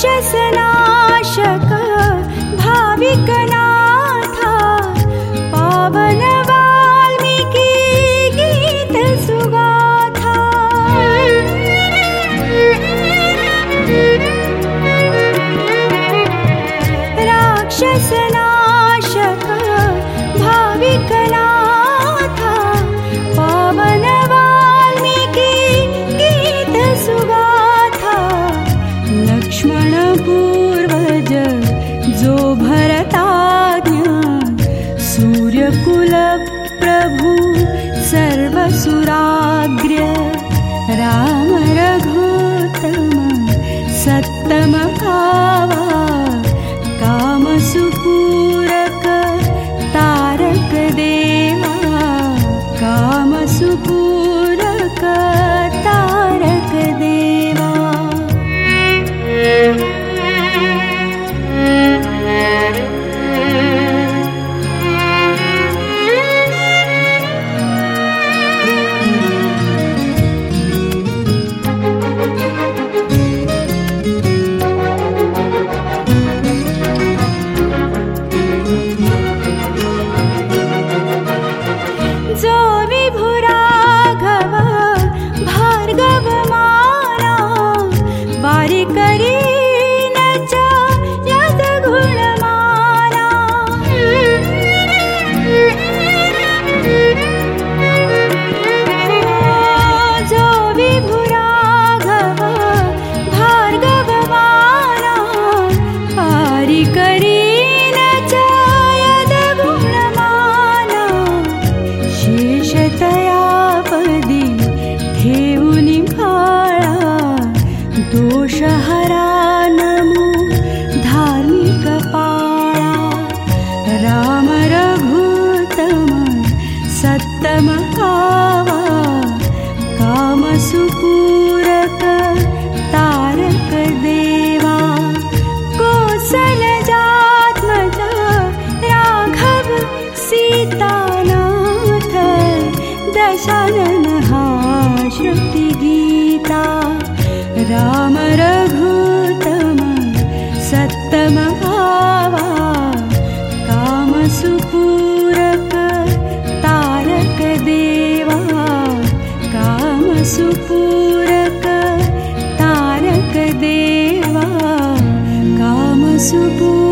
राक्षसनाशक भाविकनाथा पावन वाल्मीकि गीत सुगाथा। राक्षसनाशक भाविकनाथा पावन वाल्मीकि गीत सुगाथा। लक्ष्मण पूर्वज जो भरताज्ञा सूर्यकुल प्रभु सर्वसुराग्र्य। राम रघुत्तम सत्तम भावा कामसुपूरक तारक देवा। कामसुपूरक तारक देवा। जो विभुराघव भार्गव माना वारी करीन च यद गुणमाना। जो विभुराघव भार्गव माना वारी करीन च यद गुणमाना। शेषतयापदी ठेवुनि भाळा दोषहरा नमो धार्मिक पाळा। राम रघुत्तम सत्तम भावा कामसुपूरक तारक देवा। कौसलजात्मज राघव सीतानाथ दशानन हा श्रुति गीता। राम रघुत्तम सत्तम भावा कामसुपूरक तारक देवा। कामसुपूरक तारक देवा। कामसुपूरक